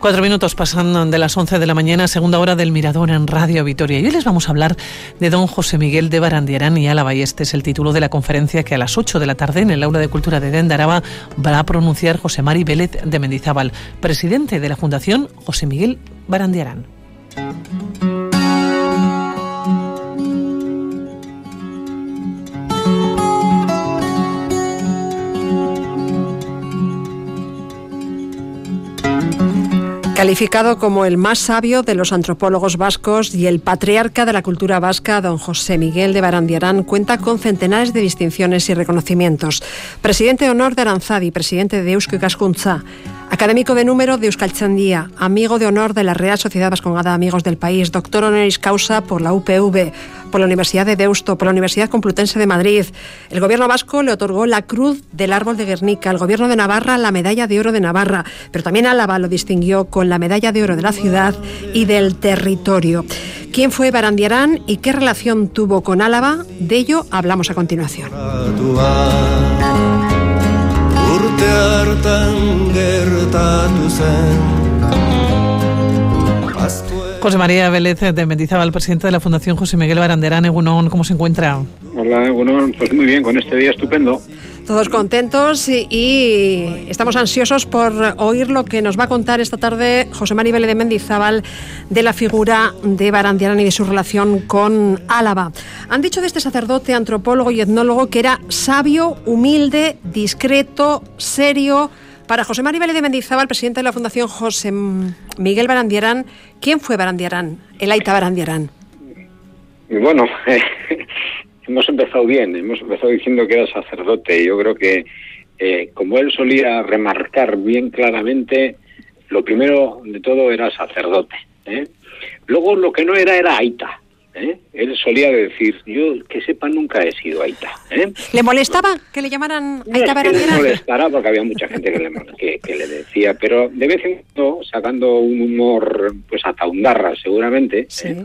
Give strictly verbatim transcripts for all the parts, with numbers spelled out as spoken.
Cuatro minutos pasan de las once de la mañana, segunda hora del Mirador en Radio Vitoria. Y hoy les vamos a hablar de don José Miguel de Barandiarán y Álava. Y este es el título de la conferencia que a las ocho de la tarde en el Aula de Cultura de Dendaraba va a pronunciar José Mari Vélez de Mendizábal, presidente de la Fundación José Miguel Barandiarán. Calificado como el más sabio de los antropólogos vascos y el patriarca de la cultura vasca, don José Miguel de Barandiarán cuenta con centenares de distinciones y reconocimientos. Presidente de honor de Aranzadi, presidente de Eusko Ikaskuntza, académico de número de Euskaltzaindia, amigo de honor de la Real Sociedad Vascongada de Amigos del País, doctor honoris causa por la U P V, por la Universidad de Deusto, por la Universidad Complutense de Madrid. El gobierno vasco le otorgó la Cruz del Árbol de Guernica, el gobierno de Navarra la Medalla de Oro de Navarra, pero también Álava lo distinguió con la Medalla de Oro de la Ciudad y del Territorio. ¿Quién fue Barandiarán y qué relación tuvo con Álava? De ello hablamos a continuación. José María Vélez de Mendizábal, presidente de la Fundación José Miguel Barandiarán. Egunon, ¿cómo se encuentra? Hola, Egunon, pues muy bien, con este día estupendo. Todos contentos y, y estamos ansiosos por oír lo que nos va a contar esta tarde José Mari Vélez de Mendizábal de la figura de Barandiarán y de su relación con Álava. Han dicho de este sacerdote, antropólogo y etnólogo que era sabio, humilde, discreto, serio. Para José Mari Vélez de Mendizábal, presidente de la Fundación José Miguel Barandiarán, ¿quién fue Barandiarán, el Aita Barandiarán? Bueno, eh, hemos empezado bien, hemos empezado diciendo que era sacerdote. Yo creo que, eh, como él solía remarcar bien claramente, lo primero de todo era sacerdote, ¿eh? Luego lo que no era era Aita. ¿Eh? Él solía decir, yo que sepa nunca he sido Aita. ¿eh? ¿Le molestaba que le llamaran no, Aita Barandiarán? Le molestará porque había mucha gente que le, que, que le decía, pero de vez en cuando, sacando un humor pues ataundarra seguramente, sí. ¿eh?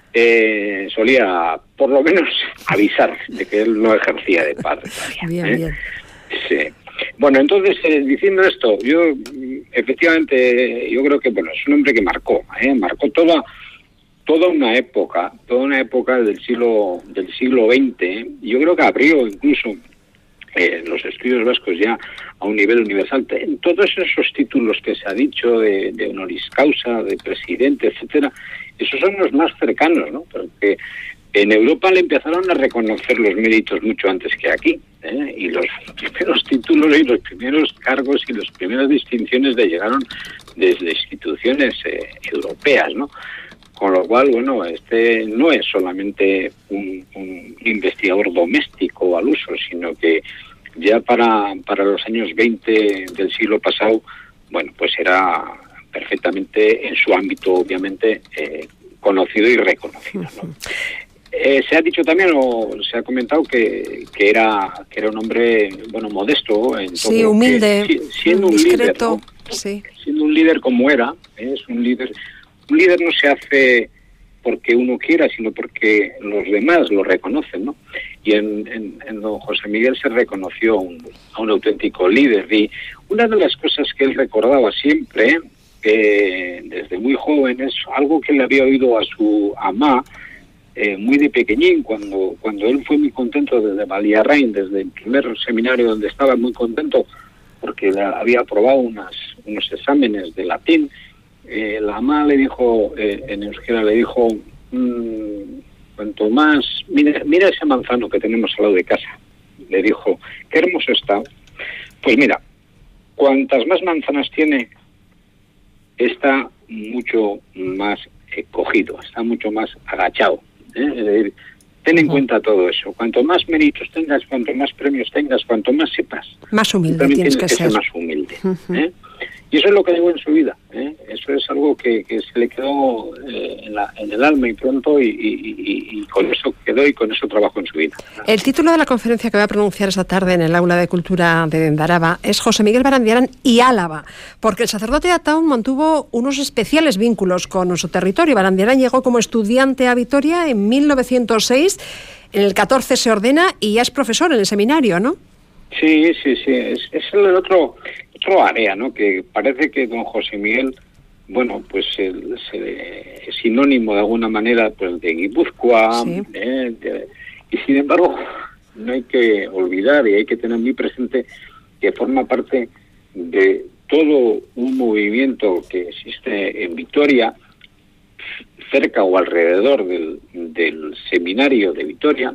Eh, solía por lo menos avisar de que él no ejercía de padre todavía. Bien, ¿eh? bien. Sí. Bueno, entonces, eh, diciendo esto, yo efectivamente, yo creo que bueno, es un hombre que marcó, ¿eh? marcó toda toda una época, toda una época del siglo del siglo veinte. Yo creo que abrió incluso eh, los estudios vascos ya a un nivel universal. En todos esos títulos que se ha dicho de, de honoris causa, de presidente, etcétera, esos son los más cercanos, ¿no? Porque en Europa le empezaron a reconocer los méritos mucho antes que aquí, ¿eh? Y los primeros títulos y los primeros cargos y las primeras distinciones le llegaron desde instituciones eh, europeas, ¿no? Con lo cual, bueno, este no es solamente un, un investigador doméstico al uso, sino que ya para, para los años veinte del siglo pasado, bueno, pues era perfectamente en su ámbito, obviamente, eh, conocido y reconocido, ¿no? Eh, se ha dicho también, o se ha comentado, que, que era que era un hombre, bueno, modesto. En todo sí, humilde, que, siendo un discreto, líder, ¿no? sí. Siendo un líder como era, ¿eh? es un líder... Un líder no se hace porque uno quiera, sino porque los demás lo reconocen, ¿no? Y en, en, en don José Miguel se reconoció un, a un auténtico líder. Y una de las cosas que él recordaba siempre, eh, desde muy joven, es algo que le había oído a su amá, eh, muy de pequeñín, cuando cuando él fue muy contento desde Valiarrain, desde el primer seminario donde estaba muy contento, porque había aprobado unas, unos exámenes de latín. Eh, la mamá le dijo, eh, en euskera le dijo, mmm, cuanto más, mira, mira ese manzano que tenemos al lado de casa. Le dijo, qué hermoso está. Pues mira, cuantas más manzanas tiene, está mucho más eh, cogido, está mucho más agachado. ¿eh? Es decir, ten en uh-huh. cuenta todo eso. Cuanto más méritos tengas, cuanto más premios tengas, cuanto más sepas, más humilde tienes, tienes que, que ser. ser más humilde. Uh-huh. ¿eh? Y eso es lo que digo en su vida, ¿eh? Eso es algo que, que se le quedó eh, en, la, en el alma y pronto, y, y, y, y con eso quedó y con eso trabajó en su vida. El título de la conferencia que voy a pronunciar esta tarde en el Aula de Cultura de Dendaraba es José Miguel Barandiarán y Álava, porque el sacerdote de Ataun mantuvo unos especiales vínculos con su territorio. Barandiarán llegó como estudiante a Vitoria en mil novecientos seis, en el catorce se ordena y ya es profesor en el seminario, ¿no? Sí, sí, sí, es, es el otro... otro área, ¿no? Que parece que don José Miguel bueno, pues el, se, es sinónimo de alguna manera pues de Guipúzcoa, sí. eh, de, y sin embargo no hay que olvidar y hay que tener muy presente que forma parte de todo un movimiento que existe en Vitoria, cerca o alrededor del, del seminario de Vitoria,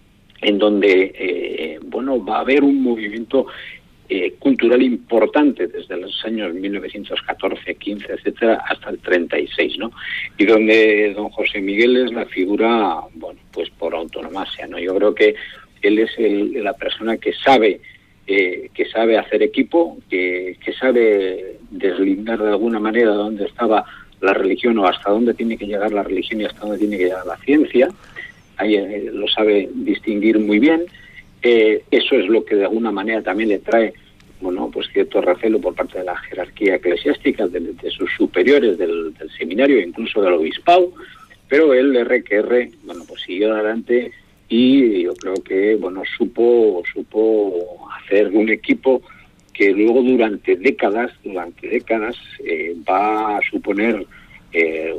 en donde eh, bueno va a haber un movimiento Eh, cultural importante desde los años mil novecientos catorce, quince, etcétera, hasta el treinta y seis, ¿no? Y donde don José Miguel es la figura, bueno, pues por autonomasia, ¿no? Yo creo que él es el, la persona que sabe eh, que sabe hacer equipo, que, que sabe deslindar de alguna manera dónde estaba la religión o hasta dónde tiene que llegar la religión y hasta dónde tiene que llegar la ciencia. Ahí eh, lo sabe distinguir muy bien. Eh, eso es lo que de alguna manera también le trae, bueno, pues cierto recelo por parte de la jerarquía eclesiástica, de, de sus superiores del, del seminario, incluso del obispado, pero él, R que R, bueno, pues siguió adelante y yo creo que, bueno, supo, supo hacer un equipo que luego durante décadas, durante décadas eh, va a suponer eh,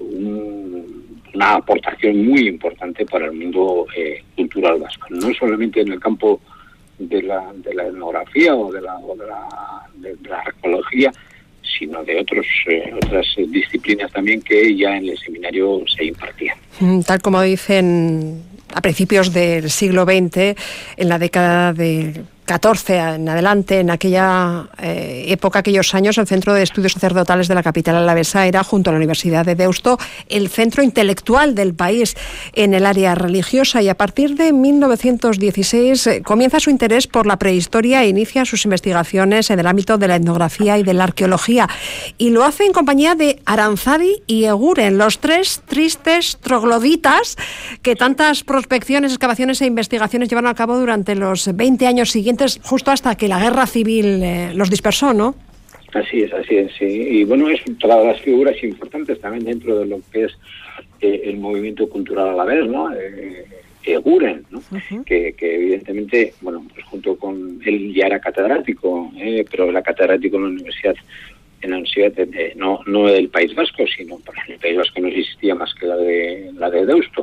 un una aportación muy importante para el mundo eh, cultural vasco, no solamente en el campo de la, de la etnografía o de la, o de la, de la arqueología, sino de otros eh, otras disciplinas también que ya en el seminario se impartían. Tal como dicen a principios del siglo veinte, en la década de catorce en adelante, en aquella eh, época, aquellos años, el Centro de Estudios Sacerdotales de la capital alavesa era, junto a la Universidad de Deusto, el centro intelectual del país en el área religiosa, y a partir de mil novecientos dieciséis eh, comienza su interés por la prehistoria e inicia sus investigaciones en el ámbito de la etnografía y de la arqueología, y lo hace en compañía de Aranzadi y Eguren, los tres tristes trogloditas que tantas prospecciones, excavaciones e investigaciones llevaron a cabo durante los veinte años siguientes, justo hasta que la guerra civil eh, los dispersó, ¿no? Así es, así es, sí. Y bueno, es todas las figuras importantes también dentro de lo que es eh, el movimiento cultural a la vez, ¿no? Eh, Eguren, ¿no? Uh-huh. que, que evidentemente, bueno, pues junto con él ya era catedrático, eh, pero era catedrático en la universidad, en la universidad de, de, no, no del País Vasco, sino porque en el País Vasco no existía más que la de la de Deusto.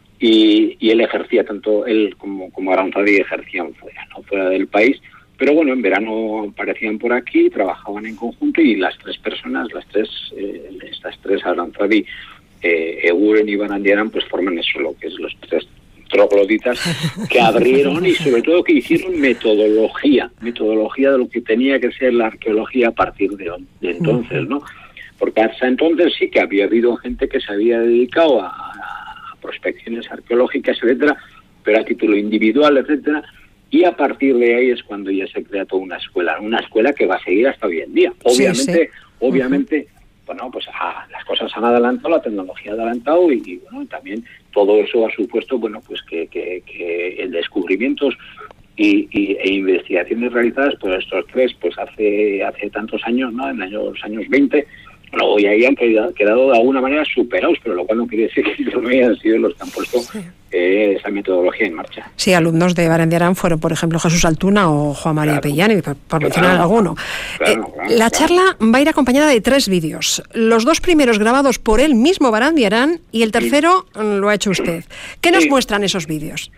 Y, y él ejercía, tanto él como, como Aranzadi ejercían fuera, ¿no? Fuera del país, pero bueno, en verano aparecían por aquí, trabajaban en conjunto, y las tres personas, las tres, eh, estas tres, Aranzadi, eh, Eguren y Barandiaran, pues forman eso, lo que es los tres trogloditas que abrieron y sobre todo que hicieron metodología, metodología de lo que tenía que ser la arqueología a partir de, de entonces, ¿no? Porque hasta entonces sí que había habido gente que se había dedicado a prospecciones arqueológicas, etcétera, pero a título individual, etcétera, y a partir de ahí es cuando ya se crea toda una escuela, una escuela que va a seguir hasta hoy en día. Obviamente, sí, sí. obviamente, uh-huh. bueno, pues ah, las cosas han adelantado, la tecnología ha adelantado, y, y bueno, también todo eso ha supuesto, bueno, pues que, que, que el descubrimientos y, y, e investigaciones realizadas por estos tres, pues hace hace tantos años, ¿no? En los años veinte, bueno, hoy ahí han quedado, quedado de alguna manera superados, pero lo cual no quiere decir que no hayan sido los que han puesto sí. eh, esa metodología en marcha. Sí, alumnos de Barandiaran fueron, por ejemplo, Jesús Altuna o Juan María claro. Pellani, por, por mencionar claro, alguno. Claro, eh, claro, la claro. charla va a ir acompañada de tres vídeos. Los dos primeros grabados por él mismo, Barandiaran, y el tercero sí. lo ha hecho usted. ¿Qué nos sí. muestran esos vídeos?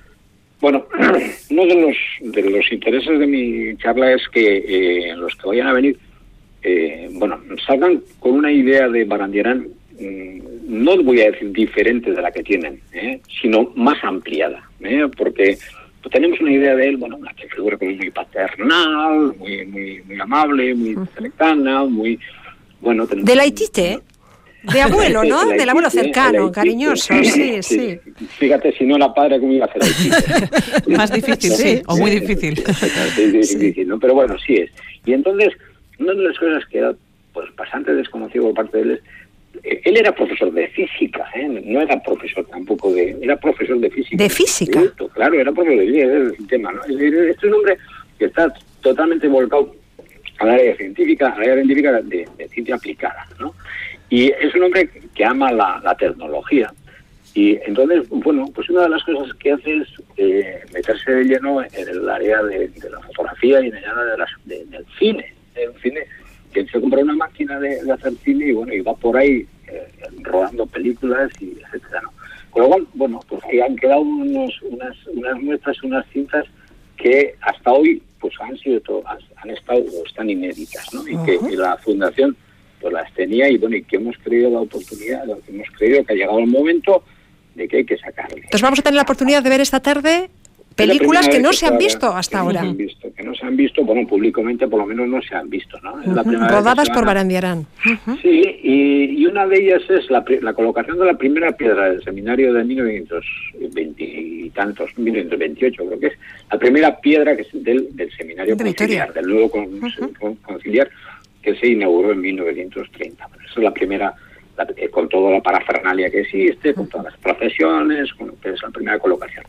Bueno, uno de los, de los intereses de mi charla es que eh, los que vayan a venir Eh, bueno, salgan con una idea de Barandiaran, mmm, no voy a decir diferente de la que tienen, ¿eh? sino más ampliada, ¿eh? porque pues, tenemos una idea de él, bueno, una figura como muy paternal, muy muy muy amable, muy uh-huh. cercana, muy, bueno... Tenemos, de laitite, ¿no? De abuelo, ¿no? Del abuelo cercano, cariñoso, sí, sí, sí. Fíjate, si no era padre, ¿cómo iba a hacer laitite? Más difícil, sí, sí, o muy difícil. Sí, sí, sí, difícil, ¿no? Pero bueno, sí es. Y entonces... una de las cosas que era pues bastante desconocido por parte de él es, eh, él era profesor de física, ¿eh? no era profesor tampoco de, era profesor de física. ¿De física? Esto, claro, era profesor de física, es el tema, ¿no? Este es un hombre que está totalmente volcado al área científica, al área científica de, de ciencia aplicada, ¿no? Y es un hombre que ama la, la tecnología. Y entonces, bueno, pues una de las cosas que hace es eh, meterse de lleno en el área de, de la fotografía y en el área de las, de, del cine. El cine que se compra una máquina de, de hacer cine y bueno, y va por ahí eh, rodando películas y etcétera, ¿no? Con lo cual, bueno, pues que han quedado unos, unas, unas muestras, unas cintas que hasta hoy pues han sido todo, han, han estado o están inéditas, ¿no? Y uh-huh. que y la fundación pues las tenía y bueno, y que hemos creído la oportunidad, que hemos creído que ha llegado el momento de que hay que sacarle. Entonces vamos a tener la oportunidad de ver esta tarde películas que no que se han visto hasta que ahora. No se han visto, que no se han visto, bueno, públicamente por lo menos no se han visto, ¿no? Es uh-huh. la primera Rodadas vez por Barandiarán. Uh-huh. Sí, y, y una de ellas es la, la colocación de la primera piedra del seminario de mil novecientos veinte y tantos, mil novecientos veintiocho creo que es, la primera piedra que es del, del seminario de conciliar, Victoria. Del nuevo con, uh-huh. conciliar, que se inauguró en mil novecientos treinta. Bueno, esa es la primera, la, eh, con toda la parafernalia que existe, con todas las procesiones, con, que es la primera colocación.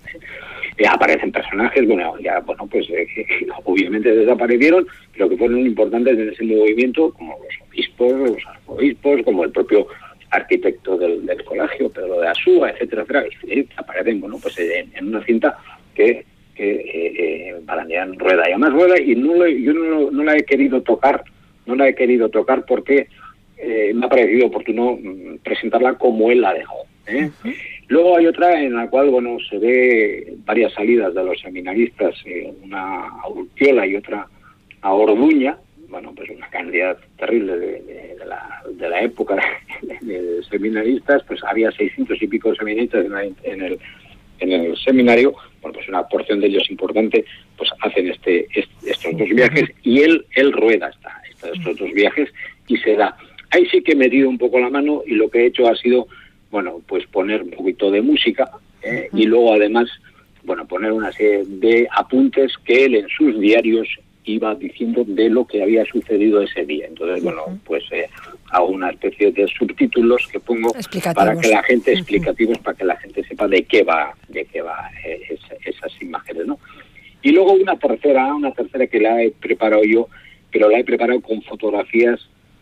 Ya aparecen personajes, bueno, ya, bueno, pues eh, obviamente desaparecieron, pero que fueron importantes en ese movimiento, como los obispos, los arzobispos, como el propio arquitecto del, del colegio, Pedro de Asúa, etcétera, etcétera, y aparecen, bueno, pues en, en una cinta que, que eh, eh, Barandiarán rueda, y además rueda, y no le, yo no, no la he querido tocar, no la he querido tocar porque eh, me ha parecido oportuno mm, presentarla como él la dejó, ¿eh? Uh-huh. Luego hay otra en la cual, bueno, se ve varias salidas de los seminaristas, eh, una a Urquiola y otra a Orduña, bueno, pues una cantidad terrible de, de, de, la, de la época de, de seminaristas, pues había seiscientos y pico de seminaristas en, la, en, el, en el seminario, bueno, pues una porción de ellos importante, pues hacen este, este estos dos viajes, y él, él rueda esta, esta, estos dos viajes y se da. Ahí sí que he metido un poco la mano y lo que he hecho ha sido, bueno, pues poner un poquito de música eh, y luego además, bueno, poner una serie de apuntes que él en sus diarios iba diciendo de lo que había sucedido ese día. Entonces, bueno, pues eh, hago una especie de subtítulos que pongo para que la gente, explicativos, para que la gente sepa de qué va, de qué va eh, esa, esas imágenes, ¿no? Y luego una tercera, una tercera que la he preparado yo, pero la he preparado con fotografías,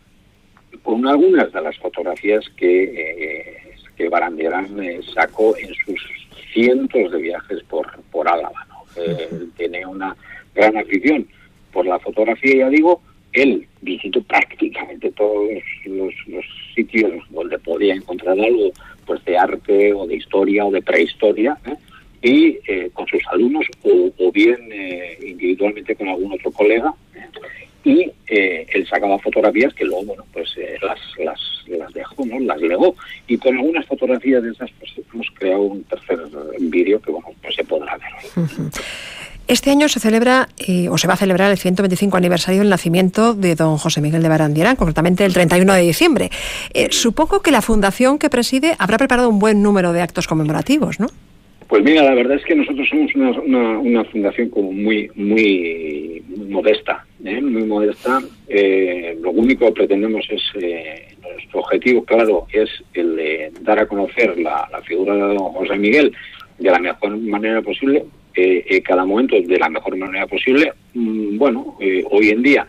con algunas de las fotografías que eh, que Barandiarán eh, sacó en sus cientos de viajes por, por Álava, ¿no? Eh, él tiene una gran afición por la fotografía, ya digo, él visitó prácticamente todos los, los, los sitios donde podía encontrar algo pues de arte o de historia o de prehistoria, ¿eh? Y eh, con sus alumnos o, o bien eh, individualmente con algún otro colega, ¿eh? Y eh, él sacaba fotografías que luego, bueno, pues eh, las, las, las dejó, ¿no? Las legó. Y con algunas fotografías de esas, pues hemos creado un tercer vídeo que, bueno, pues se podrá ver. Este año se celebra, eh, o se va a celebrar el ciento veinticinco aniversario del nacimiento de don José Miguel de Barandiarán, concretamente el treinta y uno de diciembre. Eh, supongo que la fundación que preside habrá preparado un buen número de actos conmemorativos, ¿no? Pues mira, la verdad es que nosotros somos una, una, una fundación como muy muy, muy modesta, ¿eh? muy modesta. Eh, lo único que pretendemos es, eh, nuestro objetivo, claro, es el de dar a conocer la, la figura de don José Miguel de la mejor manera posible, eh, eh, cada momento de la mejor manera posible. Mm, bueno, eh, hoy en día,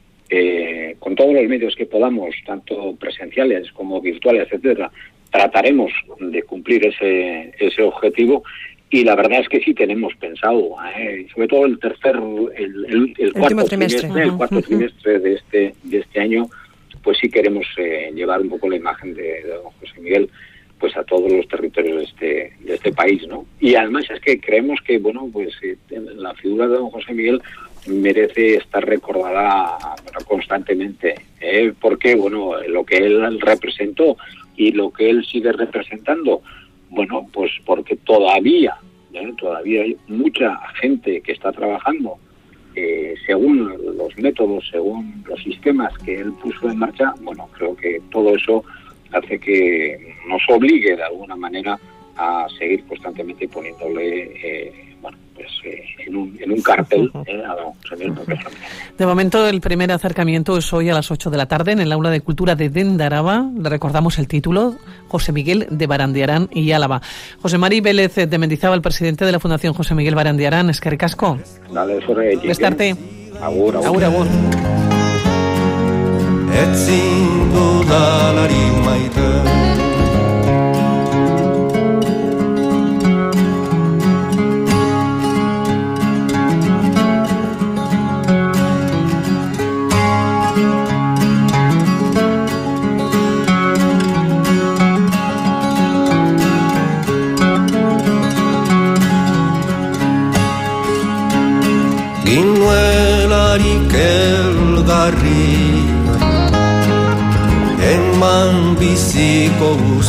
eh, con todos los medios que podamos, tanto presenciales como virtuales, etcétera, trataremos de cumplir ese ese objetivo, y la verdad es que sí tenemos pensado, eh, sobre todo el tercer, el, el, el cuarto trimestre, trimestre uh-huh. el cuarto trimestre de este de este año, pues sí queremos eh, llevar un poco la imagen de, de don José Miguel pues a todos los territorios de este de este país, ¿no? Y además es que creemos que, bueno, pues eh, la figura de don José Miguel merece estar recordada, bueno, constantemente, ¿eh? Porque, bueno, lo que él representó y lo que él sigue representando, bueno, pues porque todavía, ¿eh? todavía hay mucha gente que está trabajando eh, según los métodos, según los sistemas que él puso en marcha. Bueno, creo que todo eso hace que nos obligue de alguna manera a seguir constantemente poniéndole eh, bueno, pues eh, en, un, en un cartel eh, a don José Miguel. De momento, el primer acercamiento es hoy a las ocho de la tarde en el Aula de Cultura de Dendaraba. Le recordamos el título: José Miguel de Barandiarán y Álava. José Mari Vélez de Mendizábal, presidente de la Fundación José Miguel Barandiarán. Eskerrik asko. Dale, sobre Bestarte. Agur, agur. Agur, agur. Etzin dudalari maite inuelarik elgarri eman biziko